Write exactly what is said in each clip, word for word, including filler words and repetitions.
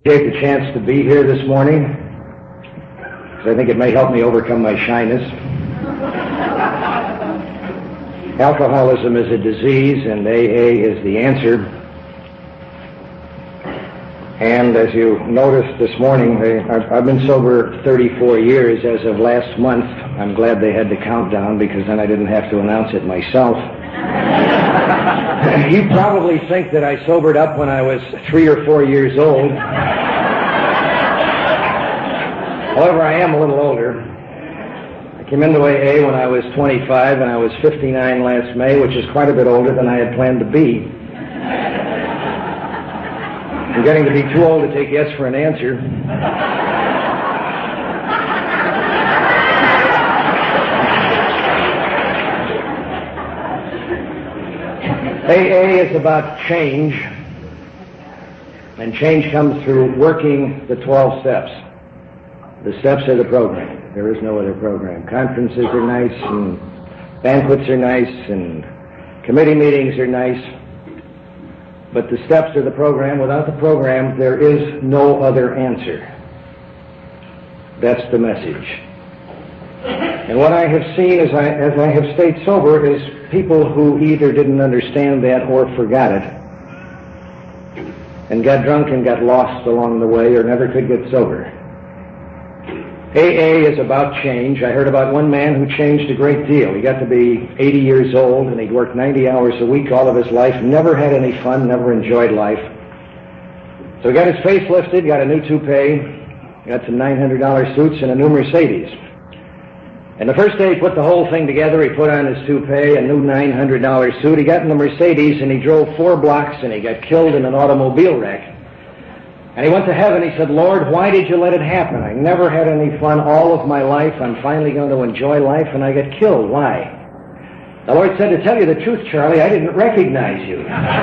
appreciate the chance to be here this morning, because I think it may help me overcome my shyness. Alcoholism is a disease, and A A is the answer. And as you noticed this morning, they, I've, I've been sober thirty-four years as of last month. I'm glad they had the countdown, because then I didn't have to announce it myself. You probably think that I sobered up when I was three or four years old. However, I am a little older. I came into A A when I was twenty-five, and I was fifty-nine last May, which is quite a bit older than I had planned to be. I'm getting to be too old to take yes for an answer. A A is about change, and change comes through working the twelve steps. The steps are the program. There is no other program. Conferences are nice, and banquets are nice, and committee meetings are nice, but the steps are the program. Without the program, there is no other answer. That's the message. And what I have seen as I, as I have stayed sober is people who either didn't understand that or forgot it, and got drunk and got lost along the way, or never could get sober. A A is about change. I heard about one man who changed a great deal. He got to be eighty years old, and he'd worked ninety hours a week all of his life, never had any fun, never enjoyed life. So he got his face lifted, got a new toupee, got some nine hundred dollar suits and a new Mercedes. And the first day he put the whole thing together, he put on his toupee, a new nine hundred dollar suit. He got in the Mercedes, and he drove four blocks, and he got killed in an automobile wreck. And he went to heaven. He said, "Lord, why did you let it happen? I never had any fun all of my life. I'm finally going to enjoy life, and I got killed. Why?" The Lord said, "To tell you the truth, Charlie, I didn't recognize you."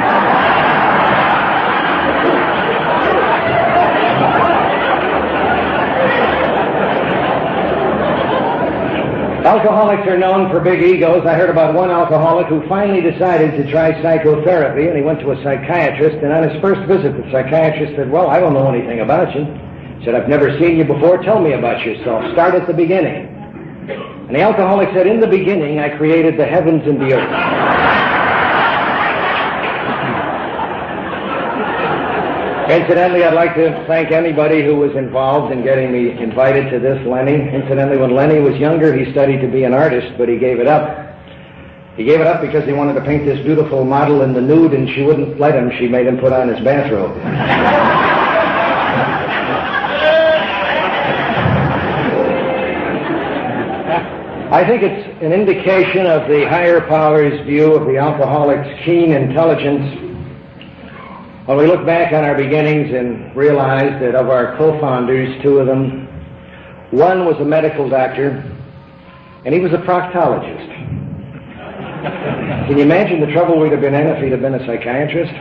Alcoholics are known for big egos. I heard about one alcoholic who finally decided to try psychotherapy, and he went to a psychiatrist, and on his first visit, the psychiatrist said, "Well, I don't know anything about you." He said, "I've never seen you before. Tell me about yourself. Start at the beginning." And the alcoholic said, "In the beginning, I created the heavens and the earth." Incidentally, I'd like to thank anybody who was involved in getting me invited to this, Lenny. Incidentally, when Lenny was younger, he studied to be an artist, but he gave it up. He gave it up because he wanted to paint this beautiful model in the nude, and she wouldn't let him. She made him put on his bathrobe. I think it's an indication of the higher power's view of the alcoholic's keen intelligence when we look back on our beginnings and realize that of our co-founders, two of them, one was a medical doctor, and he was a proctologist. Can you imagine the trouble we'd have been in if he'd have been a psychiatrist?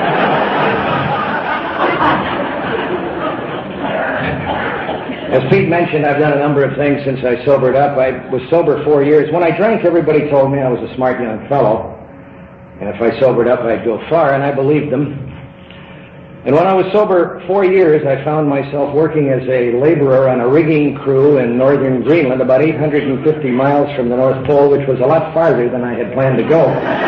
As Pete mentioned, I've done a number of things since I sobered up. I was sober four years. When I drank, everybody told me I was a smart young fellow, and if I sobered up, I'd go far, and I believed them. And when I was sober four years, I found myself working as a laborer on a rigging crew in northern Greenland, about eight hundred fifty miles from the North Pole, which was a lot farther than I had planned to go.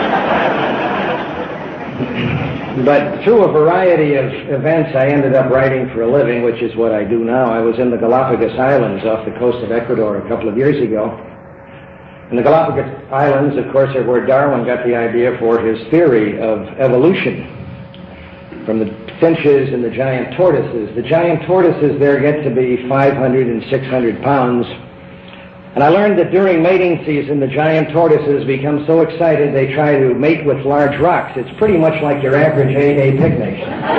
But through a variety of events, I ended up writing for a living, which is what I do now. I was in the Galapagos Islands off the coast of Ecuador a couple of years ago. And the Galapagos Islands, of course, are where Darwin got the idea for his theory of evolution, from the finches and the giant tortoises. The giant tortoises there get to be five hundred and six hundred pounds. And I learned that during mating season, the giant tortoises become so excited they try to mate with large rocks. It's pretty much like your average A A picnic.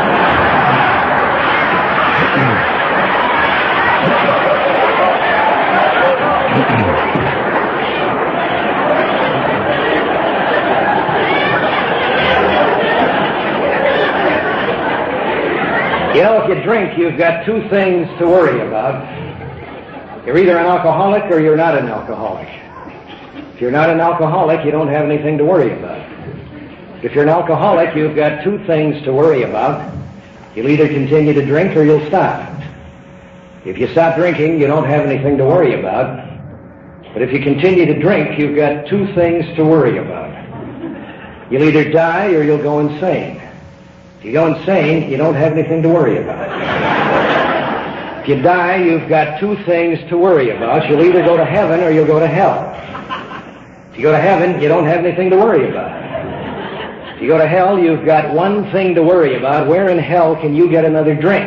You know, if you drink, you've got two things to worry about. You're either an alcoholic or you're not an alcoholic. If you're not an alcoholic, you don't have anything to worry about. If you're an alcoholic, you've got two things to worry about. You'll either continue to drink or you'll stop. If you stop drinking, you don't have anything to worry about. But if you continue to drink, you've got two things to worry about. You'll either die or you'll go insane. If you go insane, you don't have anything to worry about. If you die, you've got two things to worry about. You'll either go to heaven or you'll go to hell. If you go to heaven, you don't have anything to worry about. If you go to hell, you've got one thing to worry about. Where in hell can you get another drink?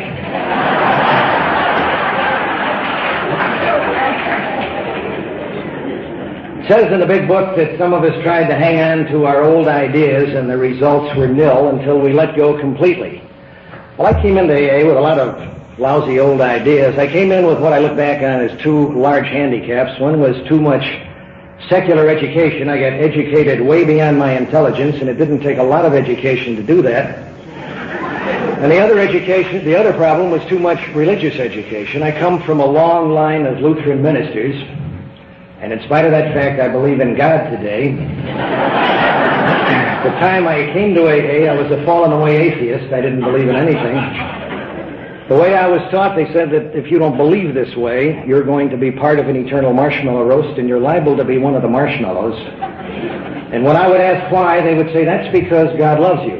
It says in the big book that some of us tried to hang on to our old ideas and the results were nil until we let go completely. Well, I came into A A with a lot of lousy old ideas. I came in with what I look back on as two large handicaps. One was too much secular education. I got educated way beyond my intelligence, and it didn't take a lot of education to do that. And the other education, the other problem was too much religious education. I come from a long line of Lutheran ministers, and in spite of that fact, I believe in God today. At the time I came to A A, I was a fallen away atheist. I didn't believe in anything. The way I was taught, they said that if you don't believe this way, you're going to be part of an eternal marshmallow roast, and you're liable to be one of the marshmallows. And when I would ask why, they would say, that's because God loves you.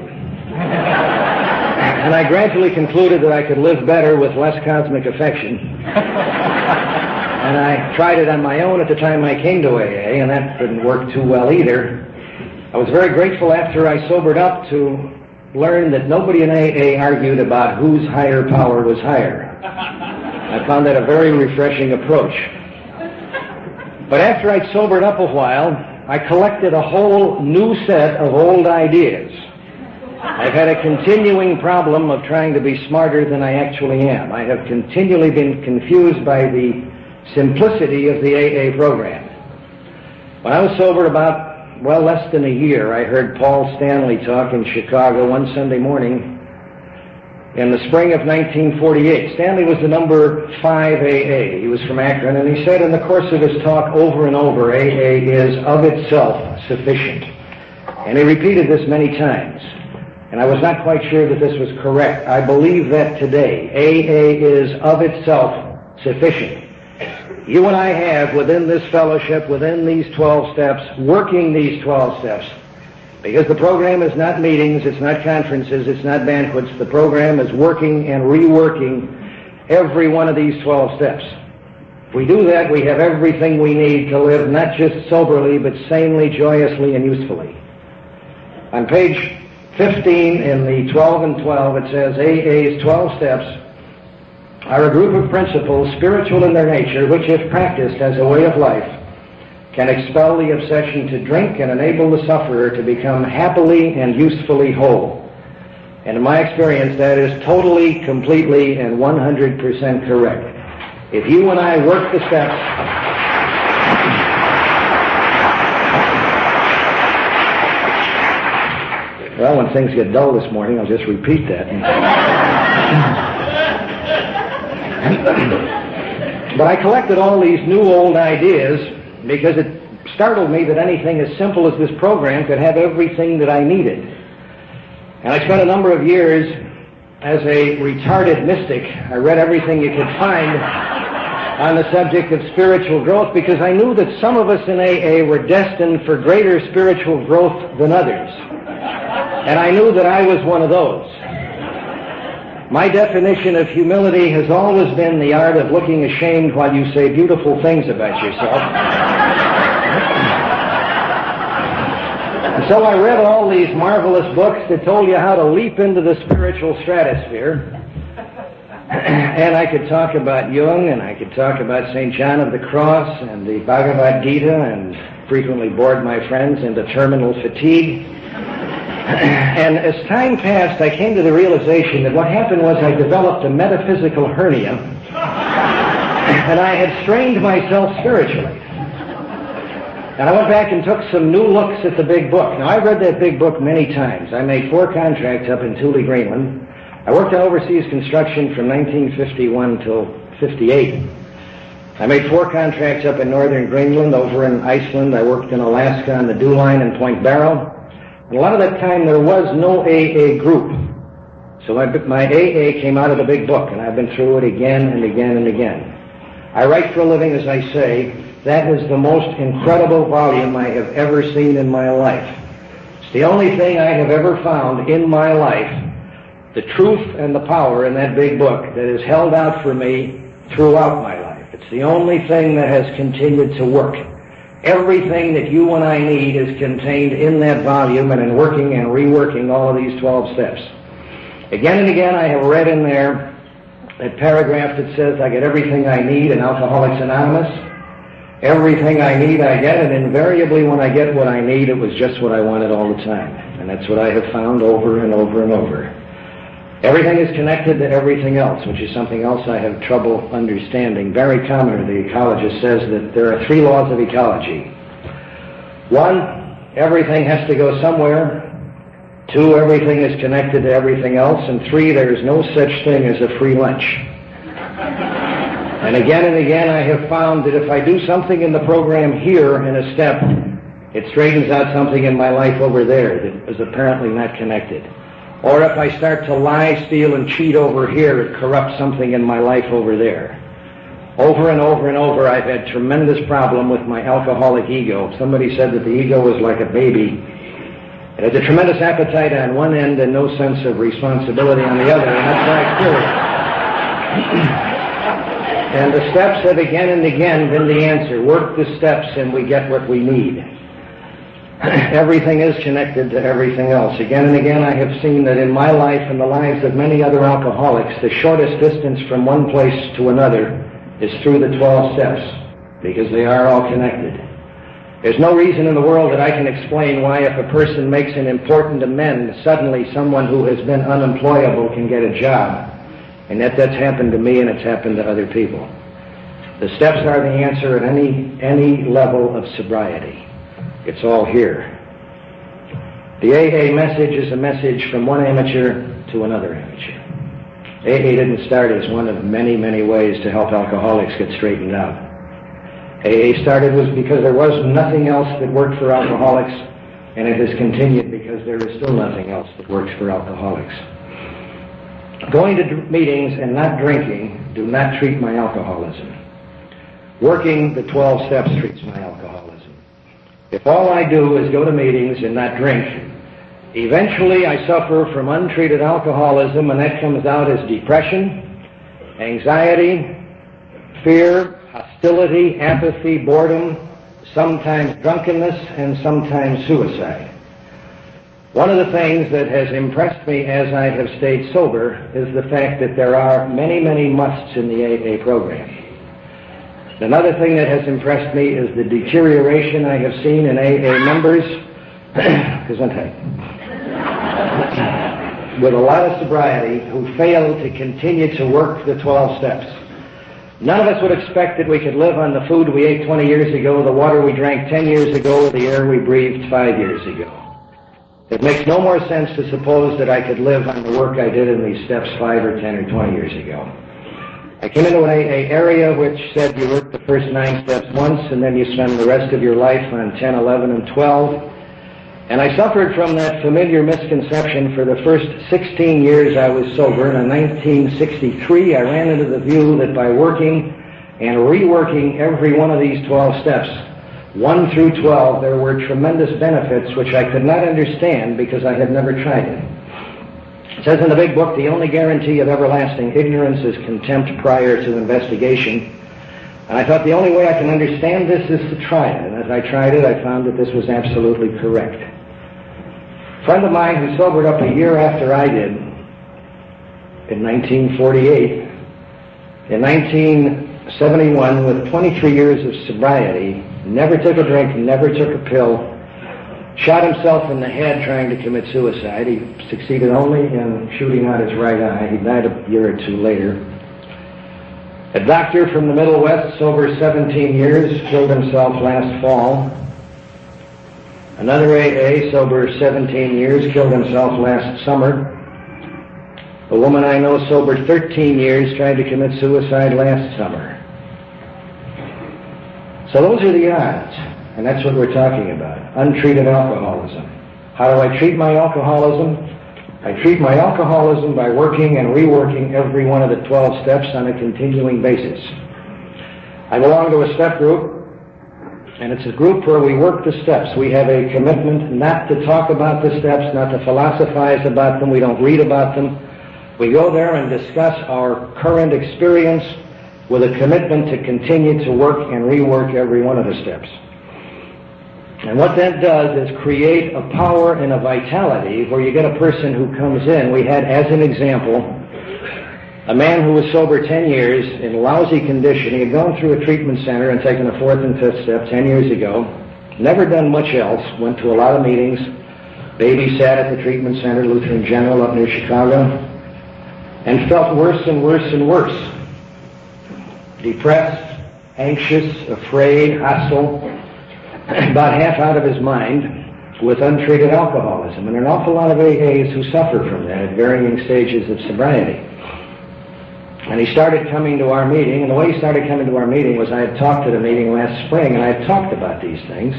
And I gradually concluded that I could live better with less cosmic affection. And I tried it on my own at the time I came to A A, and that didn't work too well either. I was very grateful after I sobered up to learn that nobody in A A argued about whose higher power was higher. I found that a very refreshing approach. But after I'd sobered up a while, I collected a whole new set of old ideas. I've had a continuing problem of trying to be smarter than I actually am. I have continually been confused by the simplicity of the A A program. When I was sober about well, less than a year, I heard Paul Stanley talk in Chicago one Sunday morning in the spring of nineteen forty-eight. Stanley was the number five A A. He was from Akron, and he said in the course of his talk over and over, A A is of itself sufficient. And he repeated this many times. And I was not quite sure that this was correct. I believe that today. A A is of itself sufficient. You and I have within this fellowship, within these twelve steps, working these twelve steps, because the program is not meetings, it's not conferences, it's not banquets. The program is working and reworking every one of these twelve steps. If we do that, we have everything we need to live not just soberly, but sanely, joyously, and usefully. On page fifteen in the twelve and twelve, it says, A A's twelve steps are a group of principles, spiritual in their nature, which, if practiced as a way of life, can expel the obsession to drink and enable the sufferer to become happily and usefully whole. And in my experience, that is totally, completely, and one hundred percent correct. If you and I work the steps, well, when things get dull this morning, I'll just repeat that. But I collected all these new old ideas because it startled me that anything as simple as this program could have everything that I needed. And I spent a number of years as a retarded mystic. I read everything you could find on the subject of spiritual growth because I knew that some of us in A A were destined for greater spiritual growth than others. And I knew that I was one of those. My definition of humility has always been the art of looking ashamed while you say beautiful things about yourself. And so I read all these marvelous books that told you how to leap into the spiritual stratosphere. And I could talk about Jung, and I could talk about Saint John of the Cross and the Bhagavad Gita, and frequently bored my friends into terminal fatigue. And as time passed, I came to the realization that what happened was I developed a metaphysical hernia, and I had strained myself spiritually. And I went back and took some new looks at the big book. Now, I read that big book many times. I made four contracts up in Thule, Greenland. I worked on overseas construction from nineteen fifty-one till fifty-eight. I made four contracts up in northern Greenland, over in Iceland. I worked in Alaska on the Dew Line and Point Barrow. And a lot of that time there was no A A group. So my, my A A came out of the big book, and I've been through it again and again and again. I write for a living, as I say. That is the most incredible volume I have ever seen in my life. It's the only thing I have ever found in my life, the truth and the power in that big book that has held out for me throughout my life. It's the only thing that has continued to work. Everything that you and I need is contained in that volume and in working and reworking all of these twelve steps. Again and again I have read in there that paragraph that says I get everything I need in Alcoholics Anonymous. Everything I need I get, and invariably when I get what I need, it was just what I wanted all the time. And that's what I have found over and over and over. Everything is connected to everything else, which is something else I have trouble understanding. Barry Commoner, the ecologist, says that there are three laws of ecology. One, everything has to go somewhere. Two, everything is connected to everything else. And three, there is no such thing as a free lunch. And again and again I have found that if I do something in the program here in a step, it straightens out something in my life over there that is apparently not connected. Or if I start to lie, steal, and cheat over here, it corrupts something in my life over there. Over and over and over, I've had tremendous problem with my alcoholic ego. Somebody said that the ego was like a baby. It has a tremendous appetite on one end and no sense of responsibility on the other, and that's my experience. And the steps have again and again been the answer. Work the steps and we get what we need. Everything is connected to everything else. Again and again I have seen that in my life and the lives of many other alcoholics, the shortest distance from one place to another is through the twelve steps, because they are all connected. There's no reason in the world that I can explain why if a person makes an important amend, suddenly someone who has been unemployable can get a job. And yet that's happened to me and it's happened to other people. The steps are the answer at any, any level of sobriety. It's all here. The A A message is a message from one amateur to another amateur. A A didn't start as one of many, many ways to help alcoholics get straightened out. A A started was because there was nothing else that worked for alcoholics, and it has continued because there is still nothing else that works for alcoholics. Going to meetings and not drinking do not treat my alcoholism. Working the twelve steps treats my alcoholism. If all I do is go to meetings and not drink, eventually I suffer from untreated alcoholism, and that comes out as depression, anxiety, fear, hostility, apathy, boredom, sometimes drunkenness, and sometimes suicide. One of the things that has impressed me as I have stayed sober is the fact that there are many, many musts in the A A program. Another thing that has impressed me is the deterioration I have seen in A A members with a lot of sobriety who fail to continue to work the twelve steps. None of us would expect that we could live on the food we ate twenty years ago, the water we drank ten years ago, the air we breathed five years ago. It makes no more sense to suppose that I could live on the work I did in these steps five or ten or twenty years ago. I came into an A A area which said you work the first nine steps once and then you spend the rest of your life on ten, eleven, and twelve. And I suffered from that familiar misconception for the first sixteen years I was sober. And in nineteen sixty-three, I ran into the view that by working and reworking every one of these twelve steps, one through twelve, there were tremendous benefits which I could not understand because I had never tried it. It says in the big book, the only guarantee of everlasting ignorance is contempt prior to investigation. And I thought the only way I can understand this is to try it. And as I tried it, I found that this was absolutely correct. A friend of mine who sobered up a year after I did, in nineteen forty-eight, in nineteen seventy-one, with twenty-three years of sobriety, never took a drink, never took a pill, shot himself in the head trying to commit suicide. He succeeded only in shooting out his right eye. He died a year or two later. A doctor from the Middle West, sober seventeen years, killed himself last fall. Another A A, sober seventeen years, killed himself last summer. A woman I know, sober thirteen years, tried to commit suicide last summer. So those are the odds. And that's what we're talking about, untreated alcoholism. How do I treat my alcoholism? I treat my alcoholism by working and reworking every one of the twelve steps on a continuing basis. I belong to a step group, and it's a group where we work the steps. We have a commitment not to talk about the steps, not to philosophize about them. We don't read about them. We go there and discuss our current experience with a commitment to continue to work and rework every one of the steps. And what that does is create a power and a vitality where you get a person who comes in. We had, as an example, a man who was sober ten years in lousy condition. He had gone through a treatment center and taken a fourth and fifth step ten years ago. Never done much else. Went to a lot of meetings. Babysat at the treatment center, Lutheran General up near Chicago. And felt worse and worse and worse. Depressed, anxious, afraid, hostile, about half out of his mind with untreated alcoholism. And there are an awful lot of A As who suffer from that at varying stages of sobriety. And he started coming to our meeting, and the way he started coming to our meeting was I had talked at a meeting last spring, and I had talked about these things.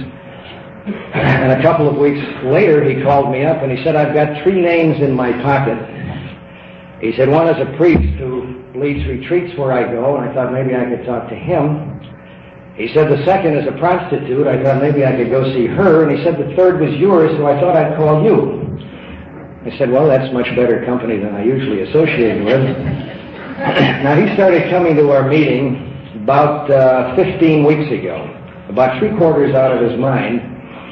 And a couple of weeks later, he called me up, and he said, I've got three names in my pocket. He said, one is a priest who leads retreats where I go, and I thought maybe I could talk to him. He said, the second is a prostitute. I thought maybe I could go see her. And he said, the third was yours, so I thought I'd call you. I said, well, that's much better company than I usually associate with. Now, he started coming to our meeting about uh, fifteen weeks ago, about three quarters out of his mind.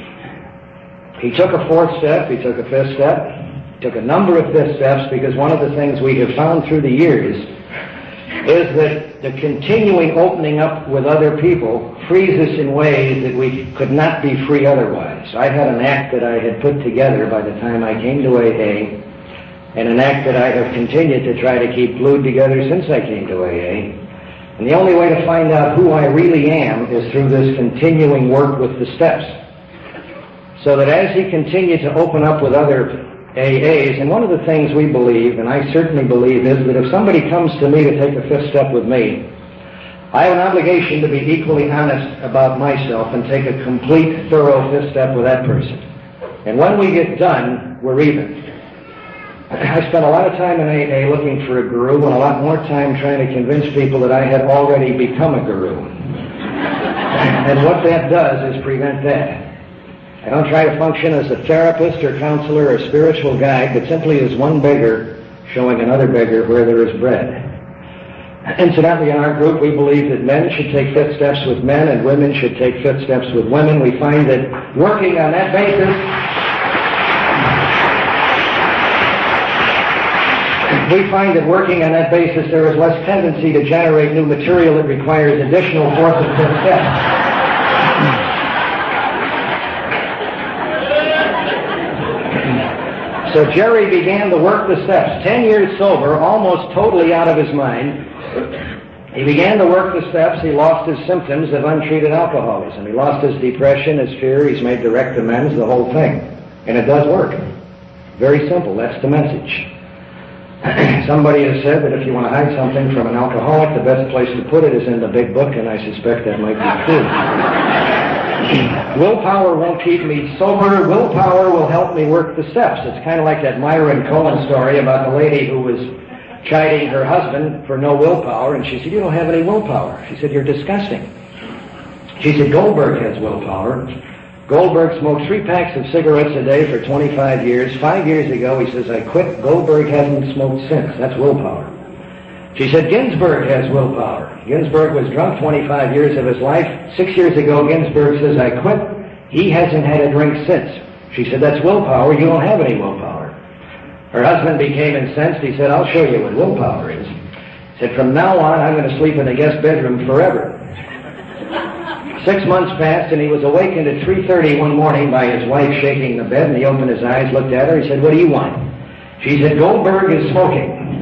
He took a fourth step, he took a fifth step, took a number of fifth steps, because one of the things we have found through the years is that the continuing opening up with other people frees us in ways that we could not be free otherwise. I had an act that I had put together by the time I came to A A, and an act that I have continued to try to keep glued together since I came to A A. And the only way to find out who I really am is through this continuing work with the steps. So that as he continued to open up with other A As, and one of the things we believe, and I certainly believe, is that if somebody comes to me to take a fifth step with me, I have an obligation to be equally honest about myself and take a complete, thorough fifth step with that person. And when we get done, we're even. I spent a lot of time in A A looking for a guru, and a lot more time trying to convince people that I had already become a guru. And what that does is prevent that. I don't try to function as a therapist or counselor or spiritual guide, but simply as one beggar showing another beggar where there is bread. Incidentally, in our group, we believe that men should take fifth steps with men and women should take fifth steps with women. We find that working on that basis, we find that working on that basis, there is less tendency to generate new material that requires additional fourth and fifth steps. So Jerry began to work the steps. Ten years sober, almost totally out of his mind. He began to work the steps. He lost his symptoms of untreated alcoholism. He lost his depression, his fear. He's made direct amends, the whole thing. And it does work. Very simple. That's the message. Somebody has said that if you want to hide something from an alcoholic, the best place to put it is in the big book, and I suspect that might be true. Willpower won't keep me sober. Willpower will help me work the steps. It's kind of like that Myron Cohen story about the lady who was chiding her husband for no willpower, and she said, you don't have any willpower. She said, you're disgusting. She said, Goldberg has willpower. Goldberg smoked three packs of cigarettes a day for twenty-five years. Five years ago, he says, I quit. Goldberg hasn't smoked since. That's willpower. She said, Ginsburg has willpower. Ginsburg was drunk twenty-five years of his life. Six years ago, Ginsburg says, I quit. He hasn't had a drink since. She said, that's willpower. You don't have any willpower. Her husband became incensed. He said, I'll show you what willpower is. He said, from now on, I'm going to sleep in the guest bedroom forever. Six months passed, and he was awakened at three thirty one morning by his wife shaking the bed, and he opened his eyes, looked at her, he said, what do you want? She said, Goldberg is smoking.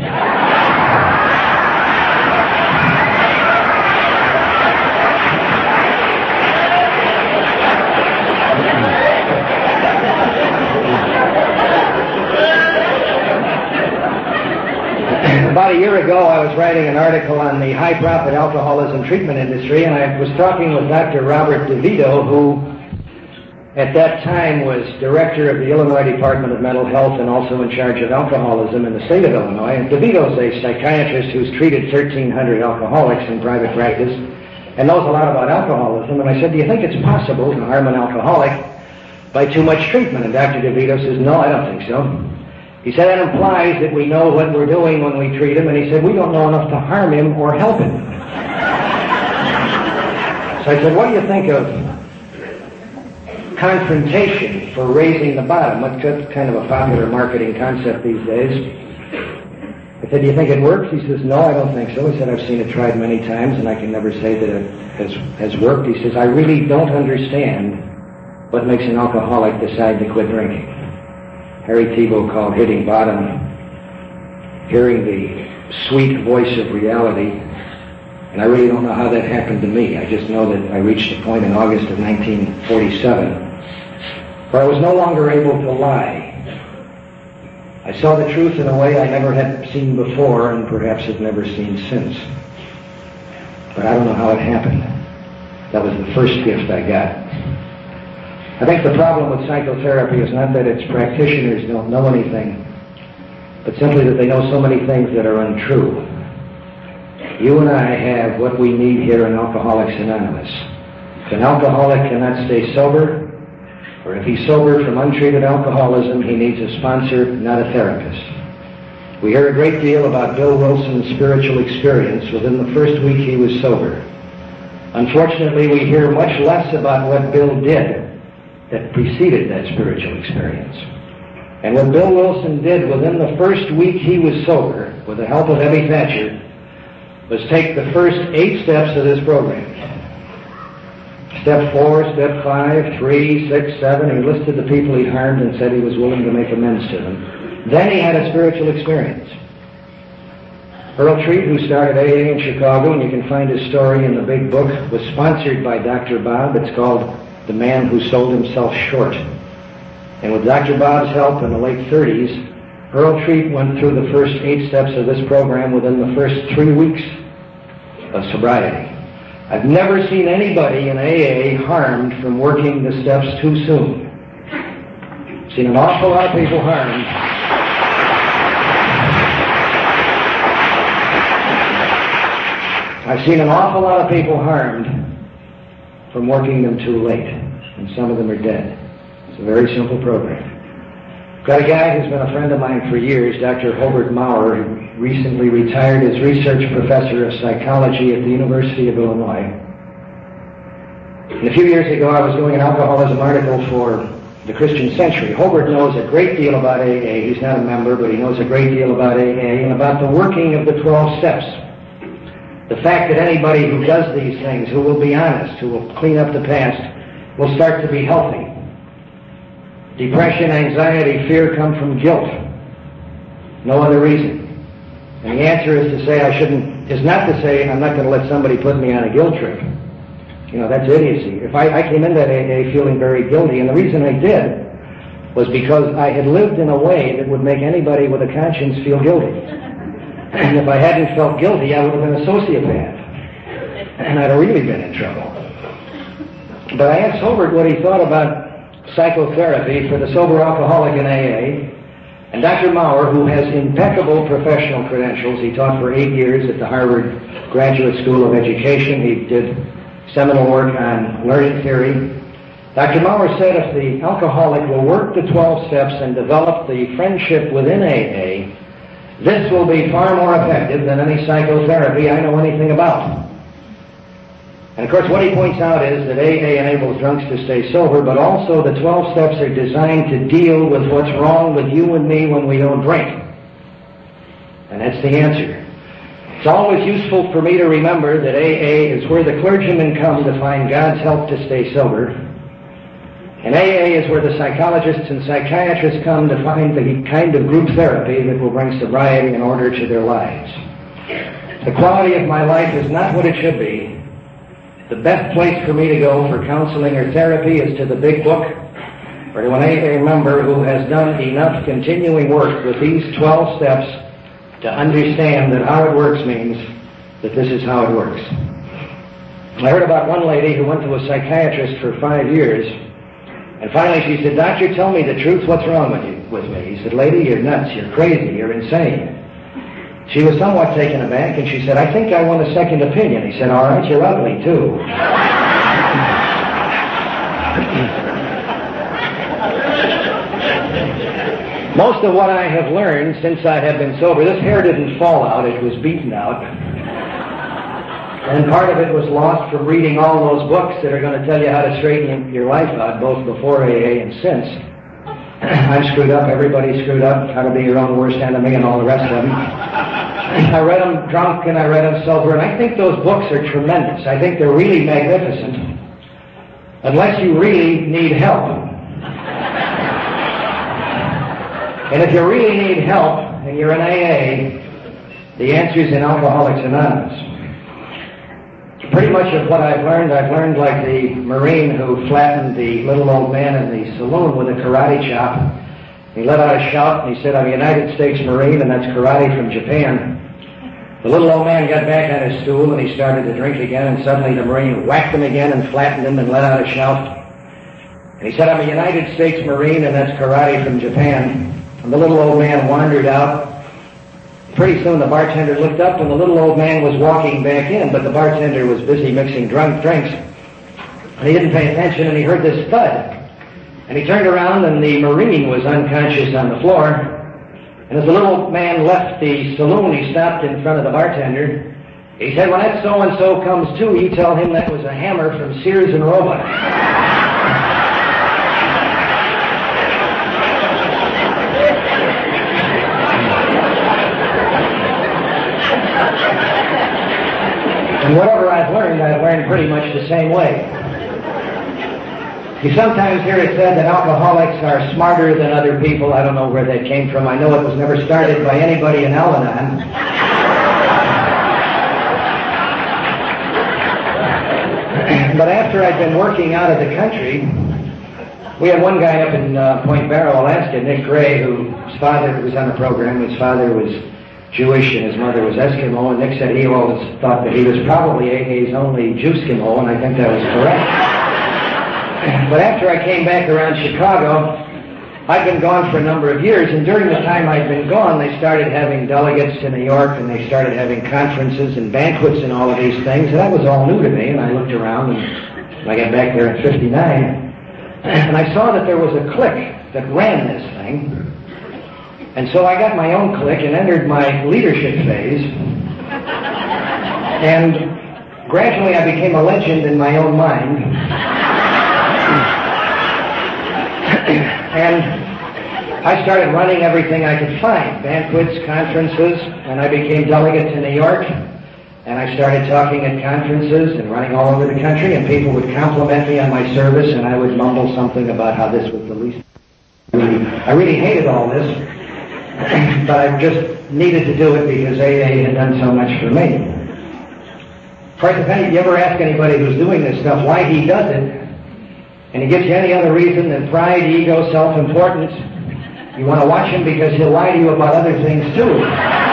About a year ago, I was writing an article on the high-profit alcoholism treatment industry, and I was talking with Doctor Robert DeVito, who at that time was director of the Illinois Department of Mental Health and also in charge of alcoholism in the state of Illinois. And DeVito's a psychiatrist who's treated thirteen hundred alcoholics in private practice and knows a lot about alcoholism. And I said, do you think it's possible to harm an alcoholic by too much treatment? And Doctor DeVito says, no, I don't think so. He said, that implies that we know what we're doing when we treat him. And he said, we don't know enough to harm him or help him. So I said, what do you think of confrontation for raising the bottom? What's kind of a popular marketing concept these days. I said, do you think it works? He says, no, I don't think so. He said, I've seen it tried many times, and I can never say that it has, has worked. He says, I really don't understand what makes an alcoholic decide to quit drinking. Harry Tiebout called hitting bottom, hearing the sweet voice of reality, and I really don't know how that happened to me. I just know that I reached a point in August of nineteen forty-seven where I was no longer able to lie. I saw the truth in a way I never had seen before and perhaps have never seen since. But I don't know how it happened. That was the first gift I got. I think the problem with psychotherapy is not that its practitioners don't know anything, but simply that they know so many things that are untrue. You and I have what we need here in Alcoholics Anonymous. If an alcoholic cannot stay sober, or if he's sober from untreated alcoholism, he needs a sponsor, not a therapist. We hear a great deal about Bill Wilson's spiritual experience within the first week he was sober. Unfortunately, we hear much less about what Bill did that preceded that spiritual experience. And what Bill Wilson did within the first week he was sober, with the help of Ebby Thatcher, was take the first eight steps of this program. Step four, step five, three, six, seven. He listed the people he harmed and said he was willing to make amends to them. Then he had a spiritual experience. Earl Treat, who started A A in Chicago, and you can find his story in the big book, was sponsored by Doctor Bob. It's called The Man Who Sold Himself Short. And with Doctor Bob's help in the late thirties, Earl Treat went through the first eight steps of this program within the first three weeks of sobriety. I've never seen anybody in A A harmed from working the steps too soon. I've seen an awful lot of people harmed. I've seen an awful lot of people harmed from working them too late, and some of them are dead. It's a very simple program. Got a guy who's been a friend of mine for years, Doctor Hobart Maurer, who recently retired as research professor of psychology at the University of Illinois. And a few years ago, I was doing an alcoholism article for the Christian Century. Hobart knows a great deal about A A. He's not a member, but he knows a great deal about A A and about the working of the twelve steps. The fact that anybody who does these things, who will be honest, who will clean up the past, will start to be healthy. Depression, anxiety, fear come from guilt. No other reason. And the answer is to say I shouldn't, is not to say I'm not going to let somebody put me on a guilt trip. You know, that's idiocy. If I, I came into A A feeling very guilty, and the reason I did was because I had lived in a way that would make anybody with a conscience feel guilty. And if I hadn't felt guilty, I would have been a sociopath. And I'd have really been in trouble. But I asked Hobart what he thought about psychotherapy for the sober alcoholic in A A, and Doctor Maurer, who has impeccable professional credentials. He taught for eight years at the Harvard Graduate School of Education. He did seminal work on learning theory. Doctor Maurer said if the alcoholic will work the twelve steps and develop the friendship within A A, this will be far more effective than any psychotherapy I know anything about. And of course, what he points out is that A A enables drunks to stay sober, but also the twelve steps are designed to deal with what's wrong with you and me when we don't drink. And that's the answer. It's always useful for me to remember that A A is where the clergymen come to find God's help to stay sober. And A A is where the psychologists and psychiatrists come to find the kind of group therapy that will bring sobriety and order to their lives. The quality of my life is not what it should be. The best place for me to go for counseling or therapy is to the big book, or to an A A member who has done enough continuing work with these twelve steps to understand that how it works means that this is how it works. I heard about one lady who went to a psychiatrist for five years And finally she said, "Doctor, tell me the truth. What's wrong with you, with me?" He said, "Lady, you're nuts. You're crazy. You're insane." She was somewhat taken aback, and she said, "I think I want a second opinion." He said, "All right, you're ugly, too." Most of what I have learned since I have been sober, this hair didn't fall out, it was beaten out. And part of it was lost from reading all those books that are going to tell you how to straighten your life out, both before A A and since. I'm screwed up, everybody's screwed up, how to be your own worst enemy and all the rest of them. I read them drunk and I read them sober, and I think those books are tremendous. I think they're really magnificent, unless you really need help. And if you really need help and you're in A A, the answer's in Alcoholics Anonymous. Pretty much of what I've learned, I've learned like the Marine who flattened the little old man in the saloon with a karate chop. He let out a shout and he said, "I'm a United States Marine, and that's karate from Japan." The little old man got back on his stool and he started to drink again, and suddenly the Marine whacked him again and flattened him and let out a shout. And he said, "I'm a United States Marine, and that's karate from Japan." And the little old man wandered out. Pretty soon the bartender looked up and the little old man was walking back in, but the bartender was busy mixing drunk drinks. And he didn't pay attention, and he heard this thud. And he turned around and the Marine was unconscious on the floor. And as the little man left the saloon, he stopped in front of the bartender. He said, "When that so-and-so comes to, you tell him that was a hammer from Sears and Roebuck." And whatever I've learned, I've learned pretty much the same way. You sometimes hear it said that alcoholics are smarter than other people. I don't know where that came from. I know it was never started by anybody in Al-Anon. But after I'd been working out of the country, we had one guy up in uh, Point Barrow, Alaska, Nick Gray, whose father was on the program. His father was Jewish and his mother was Eskimo, and Nick said he always thought that he was probably A A's only Jewskimo, and I think that was correct. But after I came back around Chicago, I'd been gone for a number of years, and during the time I'd been gone, they started having delegates to New York, and they started having conferences and banquets and all of these things, and that was all new to me, and I looked around, and I got back there in fifty-nine, and I saw that there was a clique that ran this thing. And so I got my own clique and entered my leadership phase. And gradually I became a legend in my own mind. And I started running everything I could find, banquets, conferences, and I became delegate to New York. And I started talking at conferences and running all over the country, and people would compliment me on my service, and I would mumble something about how this was the least. I really hated all this. But I just needed to do it because A A had done so much for me. Of course, if you ever ask anybody who's doing this stuff why he does it, and he gives you any other reason than pride, ego, self-importance, you want to watch him because he'll lie to you about other things too.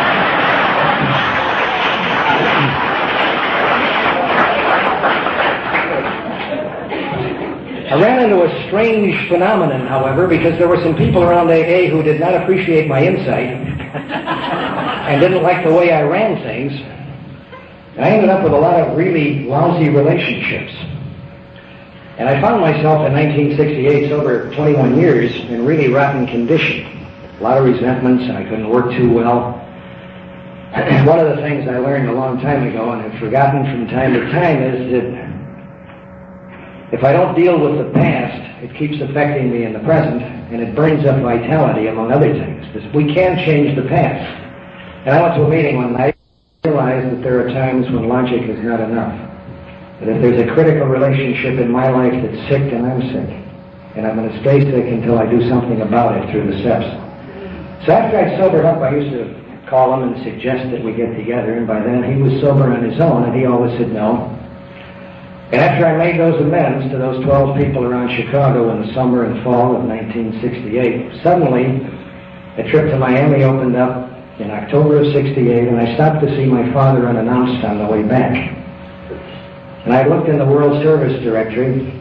I ran into a strange phenomenon, however, because there were some people around A A who did not appreciate my insight and didn't like the way I ran things. And I ended up with a lot of really lousy relationships. And I found myself in nineteen sixty-eight, sober twenty-one years, in really rotten condition. A lot of resentments, and I couldn't work too well. One of the things I learned a long time ago, and have forgotten from time to time, is that if I don't deal with the past, it keeps affecting me in the present, and it burns up vitality, among other things. We can change the past. And I went to a meeting one night and realized that there are times when logic is not enough. That if there's a critical relationship in my life that's sick, then I'm sick. And I'm going to stay sick until I do something about it through the steps. So after I'd sobered up, I used to call him and suggest that we get together, and by then he was sober on his own, and he always said no. And after I made those amends to those twelve people around Chicago in the summer and fall of nineteen sixty-eight, suddenly a trip to Miami opened up in October of sixty-eight, and I stopped to see my father unannounced on the way back. And I looked in the World Service Directory,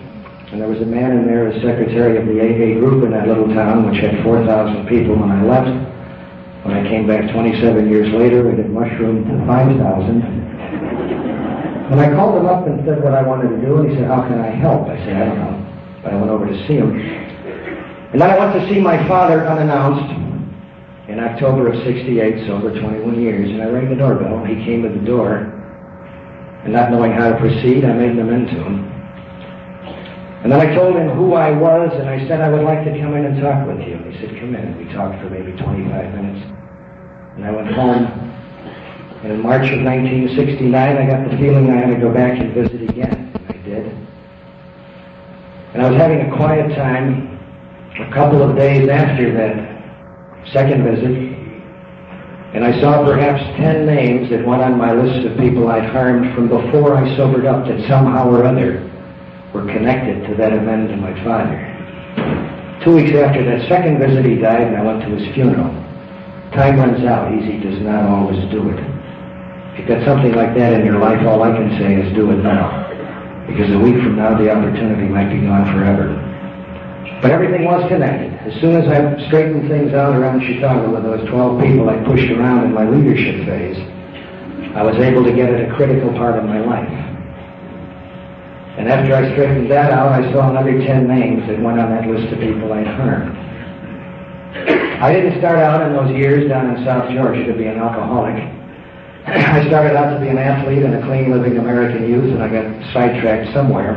And there was a man in there, as secretary of the A A group in that little town, which had four thousand people when I left. When I came back twenty-seven years later, it had mushroomed to five thousand. When I called him up and said what I wanted to do, and he said, how can I help? I said, I don't know. But I went over to see him. And then I went to see my father unannounced in October of sixty-eight, so over twenty-one years. And I rang the doorbell, and he came to the door. And not knowing how to proceed, I made them into him. And then I told him who I was, and I said I would like to come in and talk with you. And he said, come in. And we talked for maybe twenty-five minutes. And I went home. And in March of nineteen sixty-nine, I got the feeling I had to go back and visit again. And I did. And I was having a quiet time a couple of days after that second visit. And I saw perhaps ten names that went on my list of people I'd harmed from before I sobered up that somehow or other were connected to that event and my father. Two weeks after that second visit, he died, and I went to his funeral. Time runs out. Easy does not always do it. If you've got something like that in your life, all I can say is do it now. Because a week from now, the opportunity might be gone forever. But everything was connected. As soon as I straightened things out around Chicago with those twelve people I pushed around in my leadership phase, I was able to get at a critical part of my life. And after I straightened that out, I saw another ten names that went on that list of people I'd harmed. I didn't start out in those years down in South Georgia to be an alcoholic. I started out to be an athlete and a clean-living American youth, and I got sidetracked somewhere.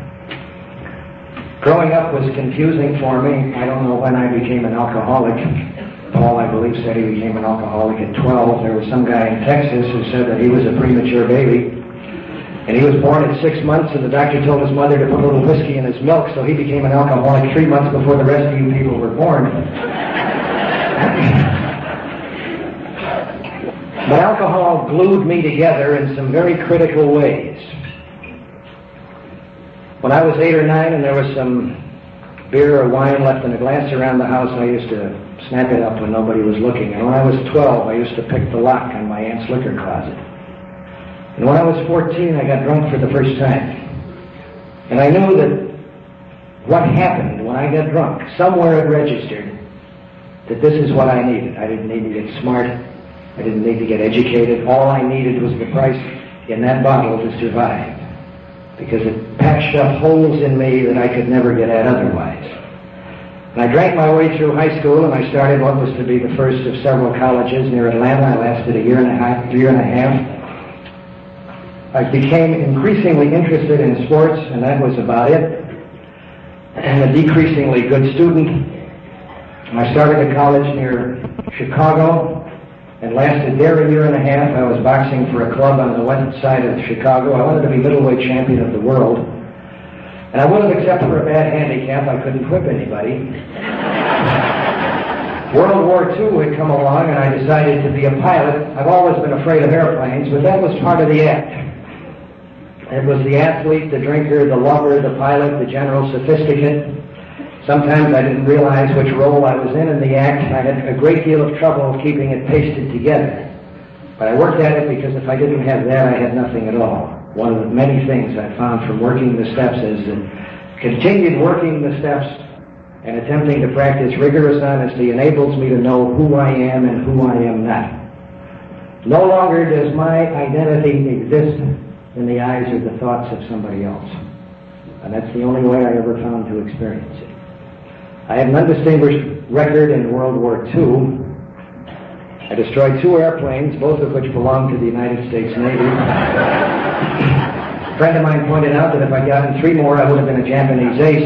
Growing up was confusing for me. I don't know when I became an alcoholic. Paul, I believe, said he became an alcoholic at twelve. There was some guy in Texas who said that he was a premature baby. And he was born at six months, and the doctor told his mother to put a little whiskey in his milk, so he became an alcoholic three months before the rest of you people were born. But alcohol glued me together in some very critical ways. When I was eight or nine and there was some beer or wine left in a glass around the house, I used to snap it up when nobody was looking. And when I was twelve, I used to pick the lock on my aunt's liquor closet. And when I was fourteen, I got drunk for the first time. And I knew that what happened when I got drunk, somewhere it registered that this is what I needed. I didn't need to get smart. I didn't need to get educated. All I needed was the price in that bottle to survive, because it patched up holes in me that I could never get at otherwise. And I drank my way through high school, and I started what was to be the first of several colleges near Atlanta. I lasted a year and a half, year and a half. I became increasingly interested in sports, and that was about it. And a decreasingly good student. And I started a college near Chicago and lasted there a year and a half. I was boxing for a club on the west side of Chicago. I wanted to be middleweight champion of the world. And I would have, except for a bad handicap. I couldn't whip anybody. World War Two had come along, and I decided to be a pilot. I've always been afraid of airplanes, but that was part of the act. It was the athlete, the drinker, the lover, the pilot, the general sophisticate. Sometimes I didn't realize which role I was in in the act. I had a great deal of trouble keeping it pasted together. But I worked at it, because if I didn't have that, I had nothing at all. One of the many things I found from working the steps is that continued working the steps and attempting to practice rigorous honesty enables me to know who I am and who I am not. No longer does my identity exist in the eyes or the thoughts of somebody else. And that's the only way I ever found to experience it. I had an undistinguished record in World War Two. I destroyed two airplanes, both of which belonged to the United States Navy. A friend of mine pointed out that if I'd gotten three more, I would have been a Japanese ace.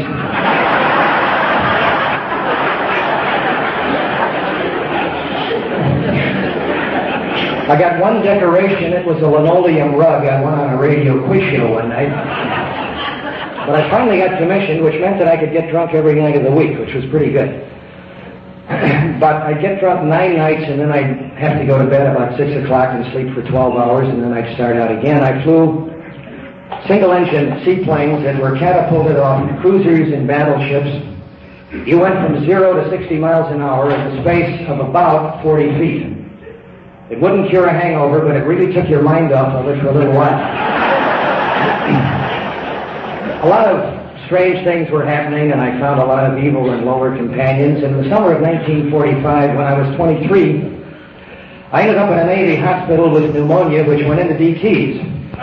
I got one decoration. It was a linoleum rug I won on a radio quiz show one night. But I finally got commissioned, which meant that I could get drunk every night of the week, which was pretty good. But I'd get drunk nine nights, and then I'd have to go to bed about six o'clock and sleep for twelve hours, and then I'd start out again. I flew single-engine seaplanes that were catapulted off cruisers and battleships. You went from zero to sixty miles an hour in the space of about forty feet. It wouldn't cure a hangover, but it really took your mind off of it for a little while. A lot of strange things were happening, and I found a lot of evil and lower companions. In the summer of nineteen forty-five, when I was twenty-three, I ended up in a Navy hospital with pneumonia, which went into D Ts.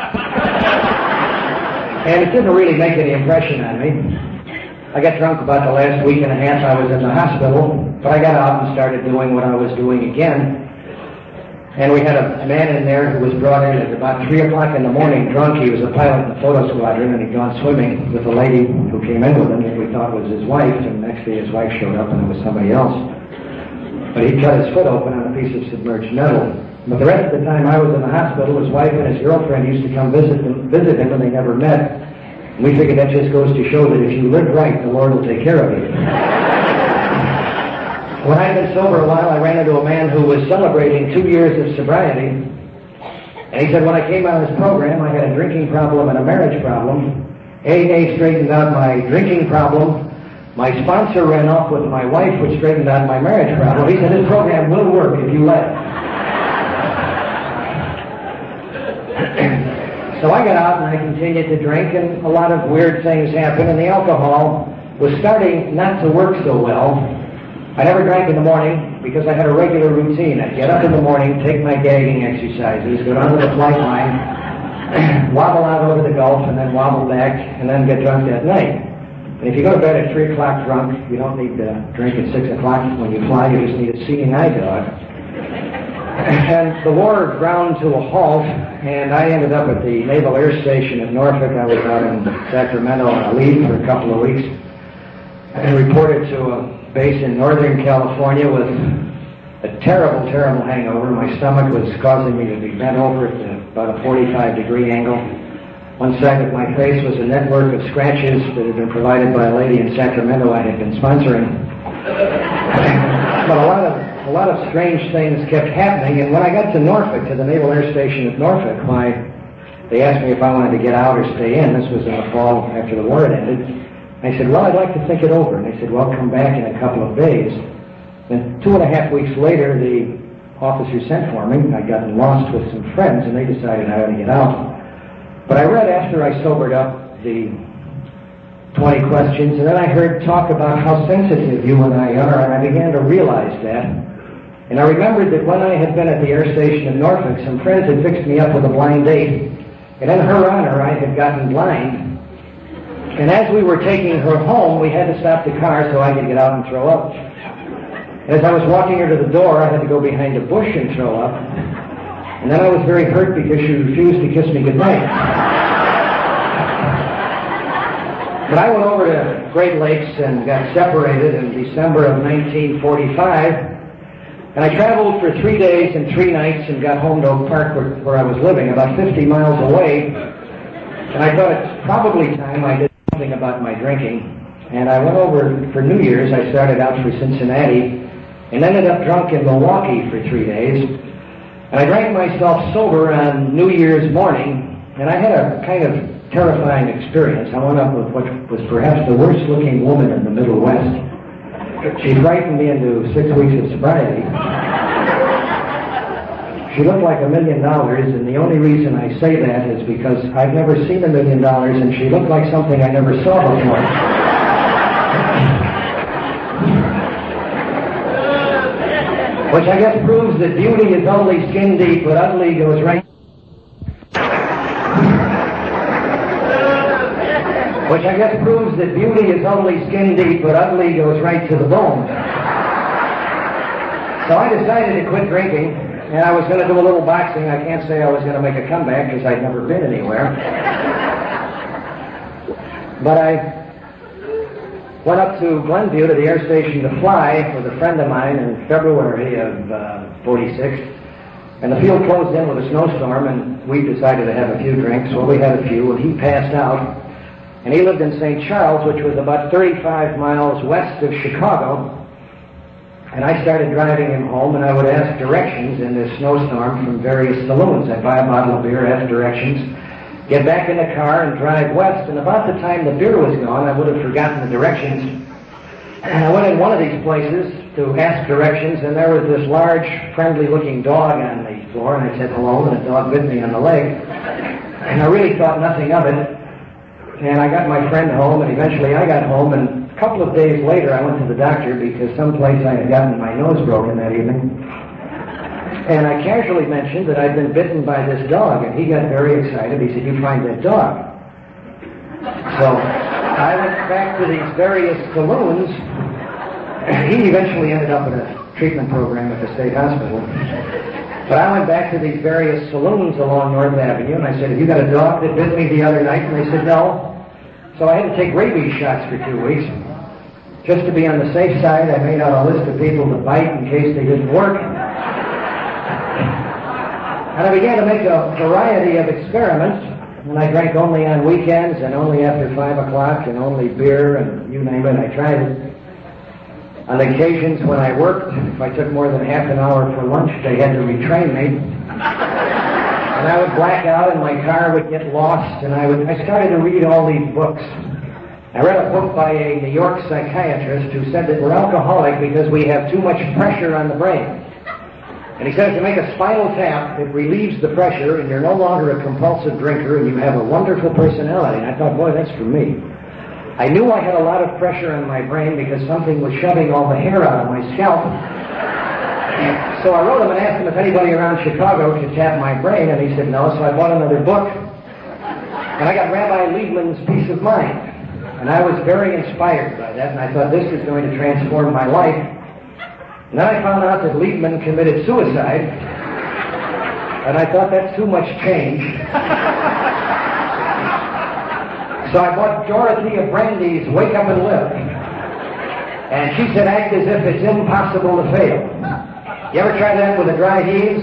And it didn't really make any impression on me. I got drunk about the last week and a half I was in the hospital, but I got out and started doing what I was doing again. And we had a man in there who was brought in at about three o'clock in the morning drunk. He was a pilot in the photo squadron, and he'd gone swimming with a lady who came in with him that we thought was his wife, and the next day his wife showed up and it was somebody else. But he cut his foot open on a piece of submerged metal. But the rest of the time I was in the hospital, his wife and his girlfriend used to come visit him, visit him and they never met. And we figured that just goes to show that if you live right, the Lord will take care of you. When I'd been sober a while, I ran into a man who was celebrating two years of sobriety. And he said, when I came on his program, I had a drinking problem and a marriage problem. A A straightened out my drinking problem. My sponsor ran off with my wife, which straightened out my marriage problem. He said, this program will work if you let it. So I got out and I continued to drink, and a lot of weird things happened, and the alcohol was starting not to work so well. I never drank in the morning because I had a regular routine. I'd get up in the morning, take my gagging exercises, go down to the flight line, wobble out over the Gulf, and then wobble back, and then get drunk that night. And if you go to bed at three o'clock drunk, you don't need to drink at six o'clock when you fly, you just need a seeing eye dog. And the war ground to a halt, and I ended up at the Naval Air Station at Norfolk. I was out in Sacramento on a leave for a couple of weeks and reported to a base in Northern California with a terrible, terrible hangover. My stomach was causing me to be bent over at about a forty-five degree angle. One side of my face was a network of scratches that had been provided by a lady in Sacramento I had been sponsoring. But a lot of A lot of strange things kept happening, and when I got to Norfolk, to the Naval Air Station at Norfolk, why, they asked me if I wanted to get out or stay in. This was in the fall after the war had ended. I said, well, I'd like to think it over. And they said, well, come back in a couple of days. And two and a half weeks later, the officer sent for me. I'd gotten lost with some friends, and they decided I ought to get out. But I read after I sobered up the twenty questions, and then I heard talk about how sensitive you and I are, and I began to realize that. And I remembered that when I had been at the air station in Norfolk, some friends had fixed me up with a blind date. And in her honor, I had gotten blind. And as we were taking her home, we had to stop the car so I could get out and throw up. As I was walking her to the door, I had to go behind a bush and throw up. And then I was very hurt because she refused to kiss me goodnight. But I went over to Great Lakes and got separated in December of nineteen forty-five. And I traveled for three days and three nights and got home to Oak Park where, where I was living, about fifty miles away. And I thought it's probably time I did something about my drinking. And I went over for New Year's. I started out for Cincinnati and ended up drunk in Milwaukee for three days. And I drank myself sober on New Year's morning, and I had a kind of terrifying experience. I went up with what was perhaps the worst-looking woman in the Middle West. She frightened me into six weeks of sobriety. She looked like a million dollars, and the only reason I say that is because I've never seen a million dollars, and she looked like something I never saw before. Which I guess proves that beauty is only skin deep, but ugly goes right. Which I guess proves that beauty is only skin deep, but ugly goes right to the bone. So I decided to quit drinking, and I was going to do a little boxing. I can't say I was going to make a comeback because I'd never been anywhere. But I went up to Glenview to the air station to fly with a friend of mine in February of uh, forty-six. And the field closed in with a snowstorm, and we decided to have a few drinks. Well, we had a few, and he passed out. And he lived in Saint Charles, which was about thirty-five miles west of Chicago. And I started driving him home, and I would ask directions in this snowstorm from various saloons. I'd buy a bottle of beer, ask directions, get back in the car, and drive west. And about the time the beer was gone, I would have forgotten the directions. And I went in one of these places to ask directions, and there was this large, friendly-looking dog on the floor, and I said hello, and the dog bit me on the leg. And I really thought nothing of it. And I got my friend home, and eventually I got home, and a couple of days later I went to the doctor because someplace I had gotten my nose broken that evening. And I casually mentioned that I'd been bitten by this dog, and he got very excited. He said, "You find that dog?" So I went back to these various saloons. He eventually ended up in a treatment program at the state hospital. But I went back to these various saloons along North Avenue, and I said, "Have you got a dog that bit me the other night?" And they said, "No." So I had to take rabies shots for two weeks. Just to be on the safe side, I made out a list of people to bite in case they didn't work. And I began to make a variety of experiments, and I drank only on weekends and only after five o'clock and only beer and you name it, I tried it. On occasions when I worked, if I took more than half an hour for lunch, they had to retrain me. And I would black out and my car would get lost, and I would I started to read all these books. I read a book by a New York psychiatrist who said that we're alcoholic because we have too much pressure on the brain. And he said if you make a spinal tap, it relieves the pressure and you're no longer a compulsive drinker and you have a wonderful personality. And I thought, boy, that's for me. I knew I had a lot of pressure on my brain because something was shoving all the hair out of my scalp. So I wrote him and asked him if anybody around Chicago could tap my brain, and he said no, so I bought another book. And I got Rabbi Liebman's Peace of Mind. And I was very inspired by that, and I thought this is going to transform my life. And then I found out that Liebman committed suicide, and I thought that's too much change. So I bought Dorothea Brande's Wake Up and Live. And she said, act as if it's impossible to fail. You ever try that with a dry heaves?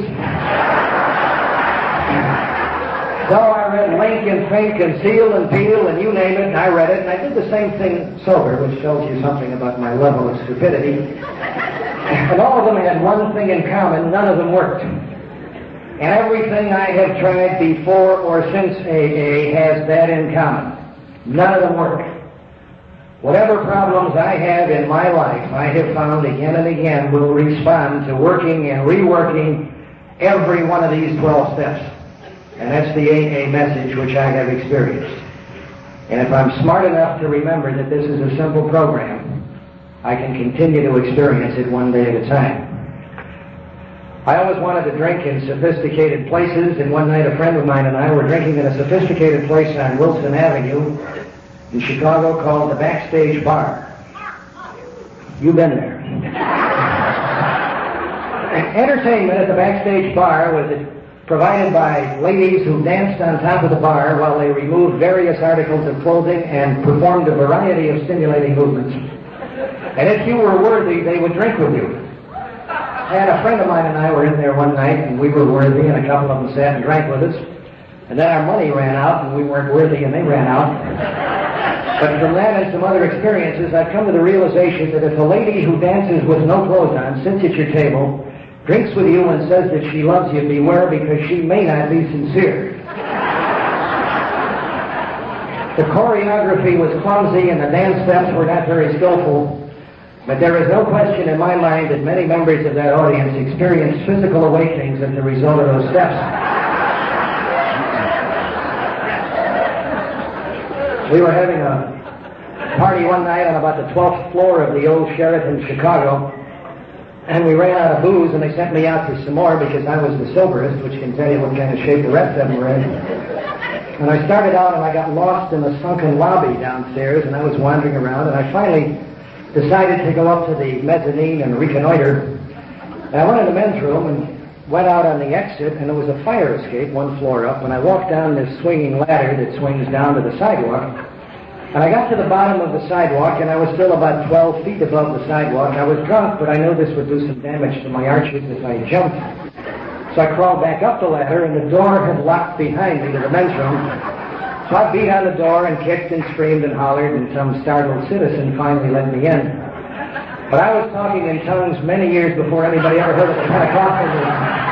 So I read Link and Fink and Seal and Peel and you name it, and I read it, and I did the same thing sober, which tells you something about my level of stupidity. And all of them had one thing in common, none of them worked. And everything I have tried before or since A A has that in common. None of them work. Whatever problems I have in my life, I have found again and again will respond to working and reworking every one of these twelve steps. And that's the A A message which I have experienced. And if I'm smart enough to remember that this is a simple program, I can continue to experience it one day at a time. I always wanted to drink in sophisticated places, and one night a friend of mine and I were drinking in a sophisticated place on Wilson Avenue in Chicago called the Backstage Bar. You've been there. Entertainment at the Backstage Bar was provided by ladies who danced on top of the bar while they removed various articles of clothing and performed a variety of stimulating movements. And if you were worthy, they would drink with you. And a friend of mine and I were in there one night, and we were worthy, and a couple of them sat and drank with us. And then our money ran out, and we weren't worthy, and they ran out. But from that and some other experiences, I've come to the realization that if a lady who dances with no clothes on sits at your table, drinks with you, and says that she loves you, beware, because she may not be sincere. The choreography was clumsy, and the dance steps were not very skillful. But there is no question in my mind that many members of that audience experienced physical awakenings as a result of those steps. We were having a party one night on about the twelfth floor of the old Sheraton Chicago, and we ran out of booze, and they sent me out for some more because I was the soberest, which can tell you what kind of shape the rest of them were in. And I started out, and I got lost in the sunken lobby downstairs, and I was wandering around, and I finally decided to go up to the mezzanine and reconnoiter. And I went in the men's room and went out on the exit, and there was a fire escape one floor up, and I walked down this swinging ladder that swings down to the sidewalk. And I got to the bottom of the sidewalk, and I was still about twelve feet above the sidewalk. I was drunk, but I knew this would do some damage to my arches if I jumped. So I crawled back up the ladder, and the door had locked behind me to the men's room. So I beat on the door and kicked and screamed and hollered, and some startled citizen finally let me in. But I was talking in tongues many years before anybody ever heard of the Pentecostals.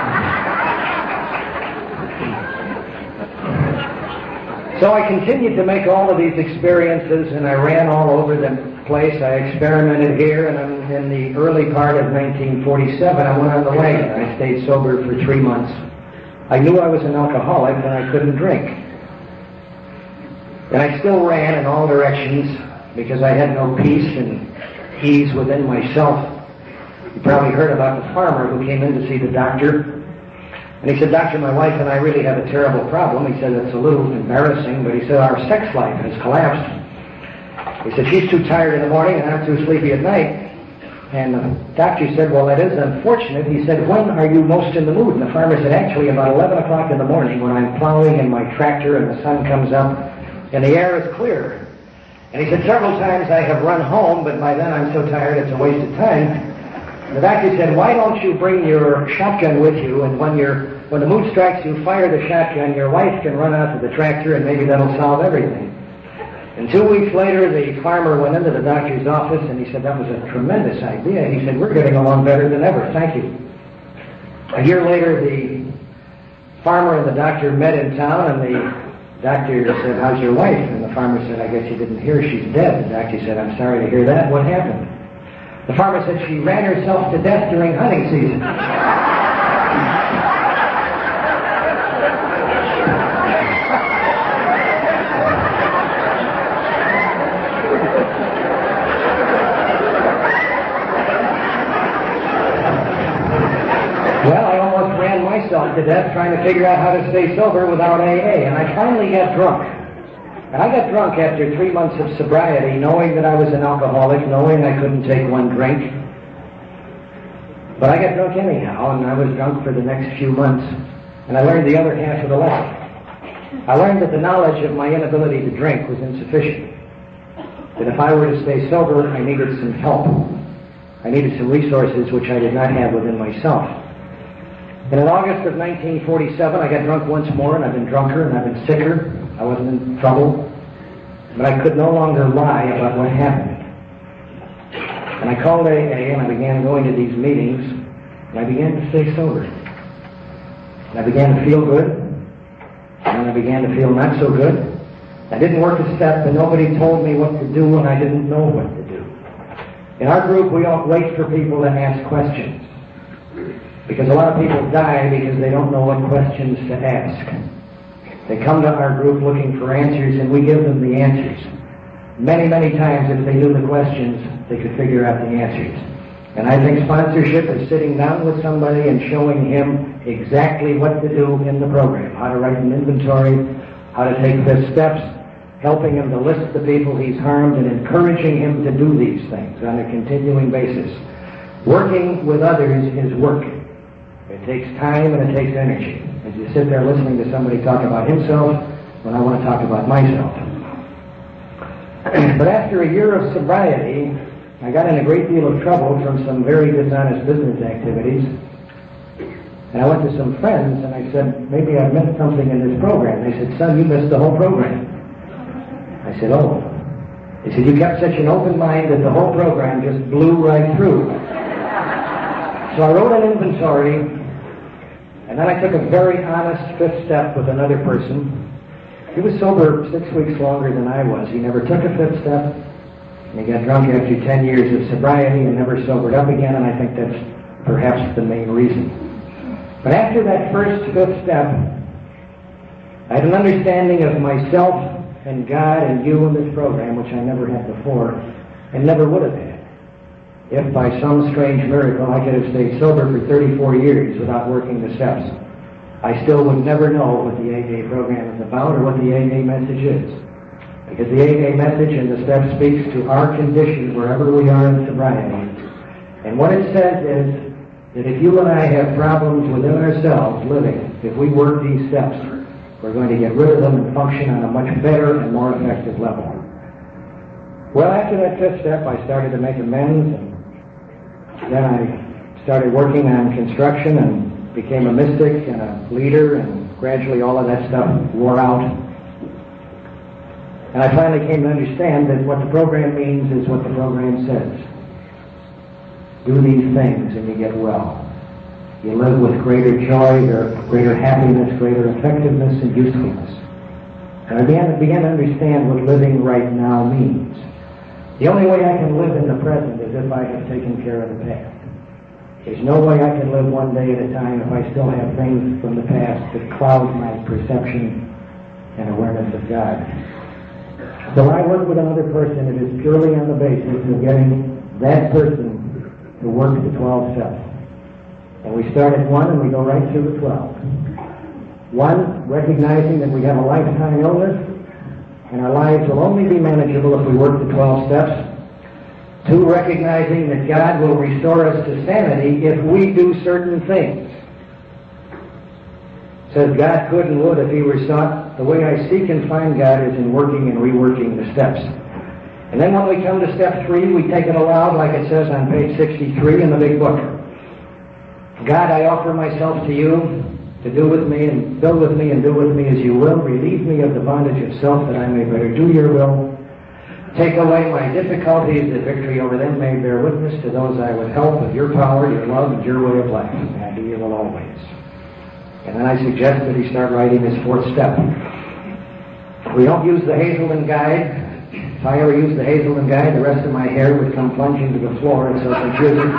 So I continued to make all of these experiences, and I ran all over the place. I experimented here, and in the early part of nineteen forty-seven, I went on the wagon. I stayed sober for three months. I knew I was an alcoholic, and I couldn't drink. And I still ran in all directions because I had no peace and ease within myself. You probably heard about the farmer who came in to see the doctor. And he said, "Doctor, my wife and I really have a terrible problem." He said, "It's a little embarrassing," but he said, "Our sex life has collapsed." He said, "She's too tired in the morning and I'm too sleepy at night." And the doctor said, "Well, that is unfortunate." He said, "When are you most in the mood?" And the farmer said, "Actually, about eleven o'clock in the morning when I'm plowing in my tractor and the sun comes up and the air is clear." And he said, "Several times I have run home, but by then I'm so tired it's a waste of time." The doctor said, "Why don't you bring your shotgun with you, and when you're, when the mood strikes you, fire the shotgun. Your wife can run out to the tractor, and maybe that'll solve everything." And two weeks later, the farmer went into the doctor's office, and he said, "That was a tremendous idea." He said, "We're getting along better than ever. Thank you." A year later, the farmer and the doctor met in town, and the doctor said, "How's your wife?" And the farmer said, "I guess you didn't hear. She's dead." The doctor said, "I'm sorry to hear that. What happened?" The farmer said, "She ran herself to death during hunting season." Well, I almost ran myself to death trying to figure out how to stay sober without A A, and I finally got drunk. And I got drunk after three months of sobriety, knowing that I was an alcoholic, knowing I couldn't take one drink. But I got drunk anyhow, and I was drunk for the next few months, and I learned the other half of the lesson. I learned that the knowledge of my inability to drink was insufficient. That if I were to stay sober, I needed some help. I needed some resources which I did not have within myself. And in August of nineteen forty-seven, I got drunk once more, and I've been drunker, and I've been sicker. I wasn't in trouble, but I could no longer lie about what happened. And I called A A, and I began going to these meetings, and I began to stay sober. And I began to feel good, and then I began to feel not so good. I didn't work a step, and nobody told me what to do, and I didn't know what to do. In our group, we don't wait for people to ask questions, because a lot of people die because they don't know what questions to ask. They come to our group looking for answers, and we give them the answers. Many, many times, if they knew the questions, they could figure out the answers. And I think sponsorship is sitting down with somebody and showing him exactly what to do in the program, how to write an inventory, how to take fifth steps, helping him to list the people he's harmed, and encouraging him to do these things on a continuing basis. Working with others is work. It takes time and it takes energy. As you sit there listening to somebody talk about himself, when I want to talk about myself. But after a year of sobriety, I got in a great deal of trouble from some very dishonest business activities. And I went to some friends and I said, "Maybe I missed something in this program." They said, "Son, you missed the whole program." I said, "Oh." They said, "You kept such an open mind that the whole program just blew right through." So I wrote an inventory. And then I took a very honest fifth step with another person. He was sober six weeks longer than I was. He never took a fifth step, and he got drunk after ten years of sobriety and never sobered up again, and I think that's perhaps the main reason. But after that first fifth step, I had an understanding of myself and God and you in this program, which I never had before, and never would have had. If by some strange miracle I could have stayed sober for thirty-four years without working the steps, I still would never know what the A A program is about or what the A A message is. Because the A A message and the steps speaks to our condition wherever we are in sobriety. And what it says is that if you and I have problems within ourselves living, if we work these steps, we're going to get rid of them and function on a much better and more effective level. Well, after that fifth step, I started to make amends, and then I started working on construction and became a mystic and a leader, and gradually all of that stuff wore out. And I finally came to understand that what the program means is what the program says. Do these things and you get well. You live with greater joy, greater happiness, greater effectiveness, and usefulness. And I began, began to understand what living right now means. The only way I can live in the present is if I have taken care of the past. There's no way I can live one day at a time if I still have things from the past that cloud my perception and awareness of God. So I work with another person, it is purely on the basis of getting that person to work the twelve steps. And we start at one and we go right through the twelve. One, recognizing that we have a lifetime illness and our lives will only be manageable if we work the twelve steps. Two, recognizing that God will restore us to sanity if we do certain things. It says God could and would if he were sought. The way I seek and find God is in working and reworking the steps. And then when we come to step three, we take it aloud like it says on page sixty-three in the big book. God, I offer myself to you to do with me and build with me and do with me as you will. Relieve me of the bondage of self that I may better do your will. Take away my difficulties that victory over them may bear witness to those I would help with your power, your love, and your way of life. And he will always. And then I suggest that he start writing his fourth step. We don't use the Hazelden Guide. If I ever used the Hazelden Guide, the rest of my hair would come plunging to the floor. It's so confusing.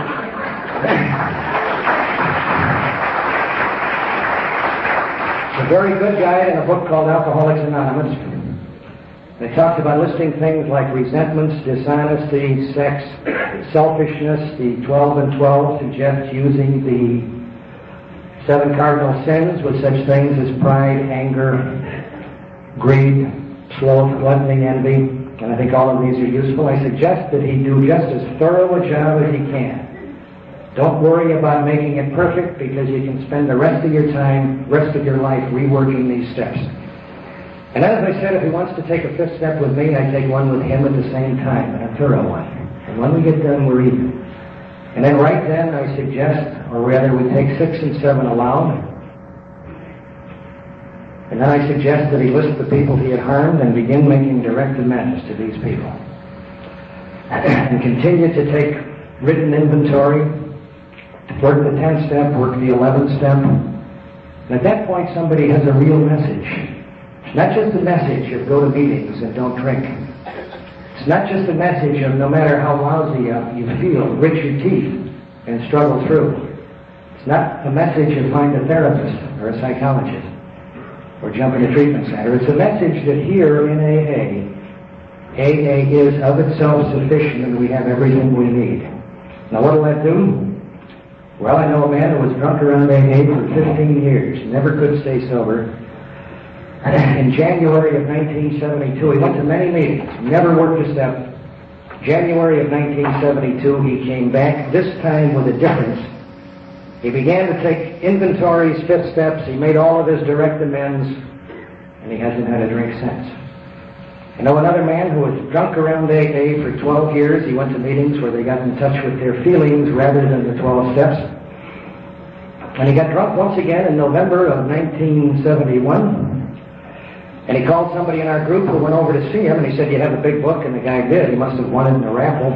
It's a very good guide in a book called Alcoholics Anonymous. They talked about listing things like resentments, dishonesty, sex, selfishness. The twelve and twelve suggests using the seven cardinal sins with such things as pride, anger, greed, sloth, gluttony, envy. And I think all of these are useful. I suggest that he do just as thorough a job as he can. Don't worry about making it perfect because you can spend the rest of your time, rest of your life reworking these steps. And as I said, if he wants to take a fifth step with me, I take one with him at the same time, and a thorough one. And when we get done, we're even. And then right then I suggest, or rather we take six and seven aloud. And then I suggest that he list the people he had harmed and begin making direct amends to these people. And continue to take written inventory, work the tenth step, work the eleventh step. And at that point somebody has a real message. It's not just the message of go to meetings and don't drink. It's not just the message of no matter how lousy uh, you feel, grit your teeth and struggle through. It's not a message of find a therapist or a psychologist or jump in a treatment center. It's a message that here in A A, A A is of itself sufficient and we have everything we need. Now what will that do? Well, I know a man who was drunk around A A for fifteen years, never could stay sober. In January of nineteen seventy-two, he went to many meetings, never worked a step. January of nineteen seventy-two, he came back, this time with a difference. He began to take inventories, fifth steps, he made all of his direct amends, and he hasn't had a drink since. I know another man who was drunk around A A for twelve years. He went to meetings where they got in touch with their feelings rather than the twelve steps. And he got drunk once again in November of nineteen seventy-one. And he called somebody in our group who went over to see him, and he said, you have a big book, and the guy did. He must have won it in a raffle.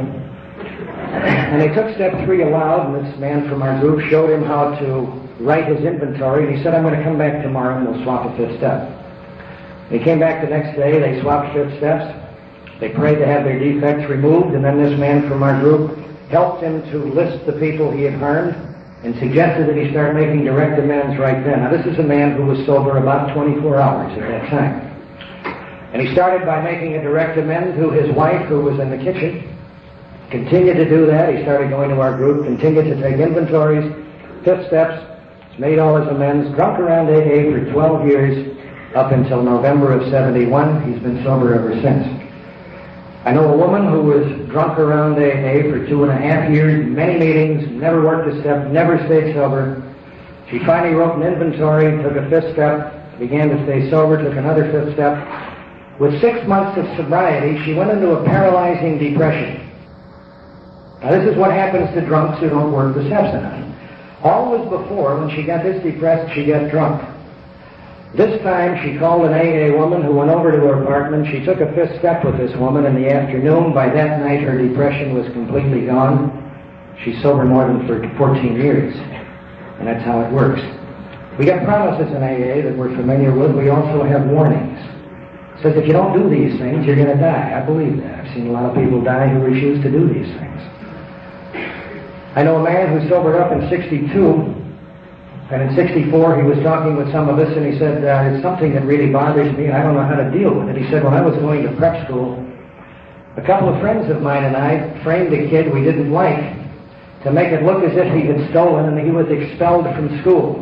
And they took step three aloud, and this man from our group showed him how to write his inventory, and he said, I'm going to come back tomorrow and we'll swap a fifth step. He came back the next day, they swapped fifth steps, they prayed to have their defects removed, and then this man from our group helped him to list the people he had harmed and suggested that he start making direct amends right then. Now this is a man who was sober about twenty-four hours at that time. And he started by making a direct amend to his wife who was in the kitchen. Continued to do that. He started going to our group, continued to take inventories, fifth steps, made all his amends, drunk around A A for twelve years, up until November of seventy-one. He's been sober ever since. I know a woman who was drunk around A A for two and a half years, many meetings, never worked a step, never stayed sober. She finally wrote an inventory, took a fifth step, began to stay sober, took another fifth step. With six months of sobriety, she went into a paralyzing depression. Now this is what happens to drunks who don't work the steps enough. Always before, when she got this depressed, she got drunk. This time she called an A A woman who went over to her apartment. She took a fifth step with this woman in the afternoon. By that night her depression was completely gone. She's sober more than for fourteen years. And that's how it works. We got promises in A A that we're familiar with. We also have warnings. It says if you don't do these things, you're going to die. I believe that. I've seen a lot of people die who refuse to do these things. I know a man who sobered up in sixty-two. And in sixty-four, he was talking with some of us, and he said, uh, it's something that really bothers me, and I don't know how to deal with it. He said, when I was going to prep school, a couple of friends of mine and I framed a kid we didn't like to make it look as if he had stolen and he was expelled from school.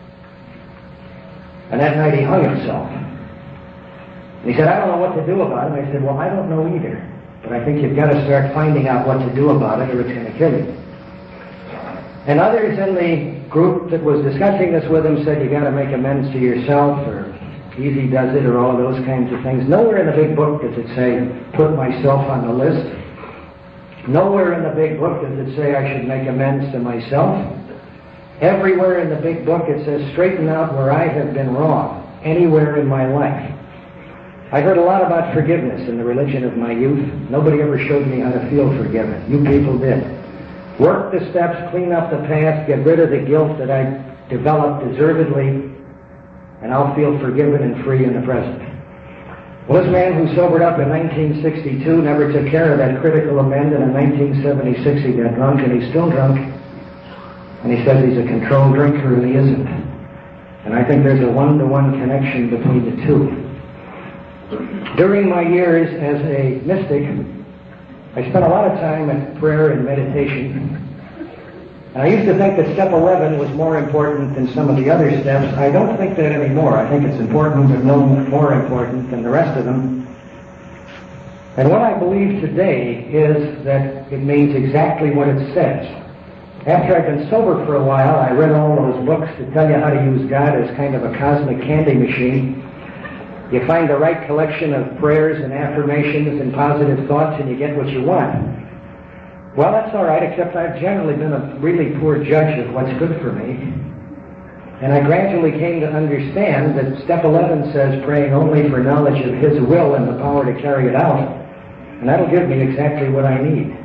And that night he hung himself. And he said, I don't know what to do about it. And I said, well, I don't know either. But I think you've got to start finding out what to do about it or it's going to kill you. And others in the group that was discussing this with him said, you got to make amends to yourself, or easy does it, or all of those kinds of things. Nowhere in the big book does it say, put myself on the list. Nowhere in the big book does it say I should make amends to myself. Everywhere in the big book it says, straighten out where I have been wrong, anywhere in my life. I heard a lot about forgiveness in the religion of my youth. Nobody ever showed me how to feel forgiven. You people did. Work the steps, clean up the past, get rid of the guilt that I developed deservedly, and I'll feel forgiven and free in the present. Well, this man who sobered up in nineteen sixty-two never took care of that critical amend, and in nineteen seventy-six he got drunk, and he's still drunk. And he says he's a controlled drinker, and he isn't. And I think there's a one-to-one connection between the two. During my years as a mystic, I spent a lot of time in prayer and meditation. And I used to think that step eleven was more important than some of the other steps. I don't think that anymore. I think it's important, but no more important than the rest of them. And what I believe today is that it means exactly what it says. After I'd been sober for a while, I read all those books that tell you how to use God as kind of a cosmic candy machine. You find the right collection of prayers and affirmations and positive thoughts, and you get what you want. Well, that's all right, except I've generally been a really poor judge of what's good for me. And I gradually came to understand that step eleven says praying only for knowledge of His will and the power to carry it out. And that'll give me exactly what I need.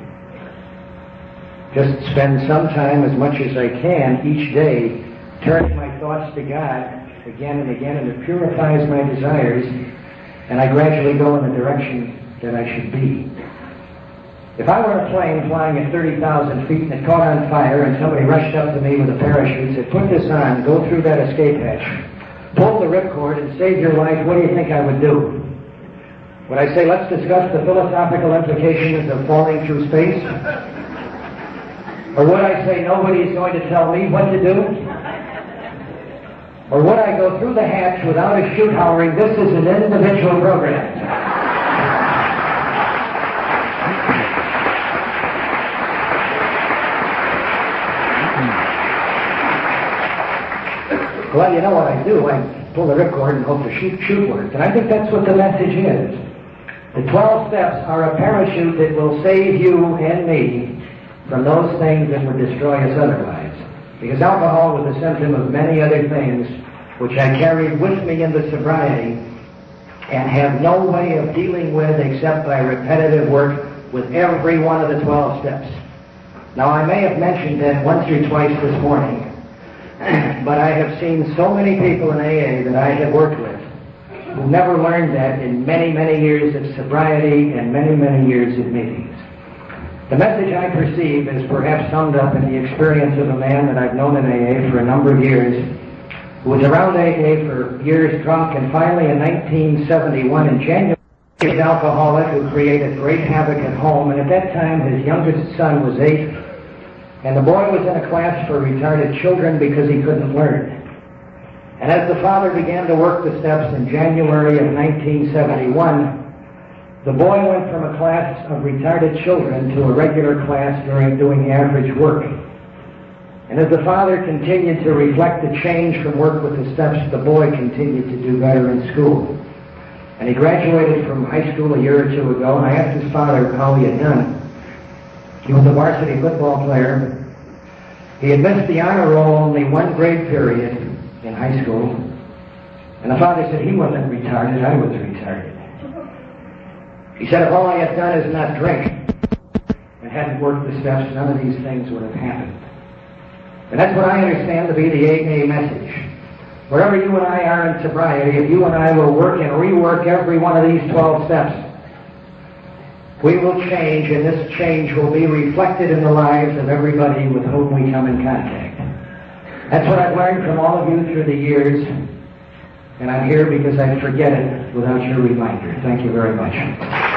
Just spend some time, as much as I can, each day, turning my thoughts to God again and again, and it purifies my desires, and I gradually go in the direction that I should be. If I were a plane flying at thirty thousand feet and it caught on fire and somebody rushed up to me with a parachute and said, put this on, go through that escape hatch, pull the ripcord and save your life, what do you think I would do? Would I say, let's discuss the philosophical implications of falling through space? Or would I say, nobody's going to tell me what to do? Or would I go through the hatch without a chute hollering, this is an individual program? Well, you know what I do. I pull the ripcord and hope the chute, chute works. And I think that's what the message is. The twelve steps are a parachute that will save you and me from those things that would destroy us otherwise. Because alcohol was a symptom of many other things which I carried with me into sobriety and have no way of dealing with except by repetitive work with every one of the twelve steps. Now, I may have mentioned that once or twice this morning, but I have seen so many people in A A that I have worked with who never learned that in many, many years of sobriety and many, many years of meetings. The message I perceive is perhaps summed up in the experience of a man that I've known in A A for a number of years, who was around A A for years drunk, and finally in nineteen seventy-one in January, he was an alcoholic who created great havoc at home, and at that time his youngest son was eight, and the boy was in a class for retarded children because he couldn't learn. And as the father began to work the steps in January of nineteen seventy-one, the boy went from a class of retarded children to a regular class during doing average work. And as the father continued to reflect the change from work with the steps, the boy continued to do better in school. And he graduated from high school a year or two ago, and I asked his father how he had done. He was a varsity football player. He had missed the honor roll only one grade period in high school. And the father said he wasn't retarded, I was retarded. He said if all I had done is not drink and hadn't worked the steps, none of these things would have happened. And that's what I understand to be the A A message. Wherever you and I are in sobriety, if you and I will work and rework every one of these twelve steps, we will change, and this change will be reflected in the lives of everybody with whom we come in contact. That's what I've learned from all of you through the years, and I'm here because I forget it without your reminder. Thank you very much.